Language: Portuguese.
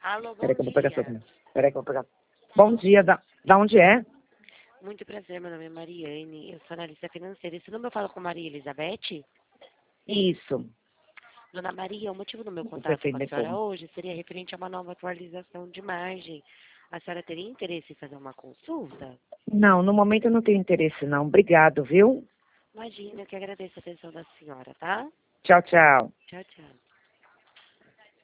Alô, bom Peraí que eu vou pegar dia. seu... Peraí que eu vou pegar... Bom dia, da onde é? Muito prazer, meu nome é Mariane, eu sou analista financeira. Esse número eu falo com Maria Elizabeth? Isso. Dona Maria, o motivo do meu O contato com prefeito a de senhora como? hoje seria referente a uma nova atualização de margem. A senhora teria interesse em fazer uma consulta? Não, no momento eu não tenho interesse não. Obrigado, viu? Imagina, eu que agradeço a atenção da senhora, tá? Tchau, tchau. Tchau, tchau.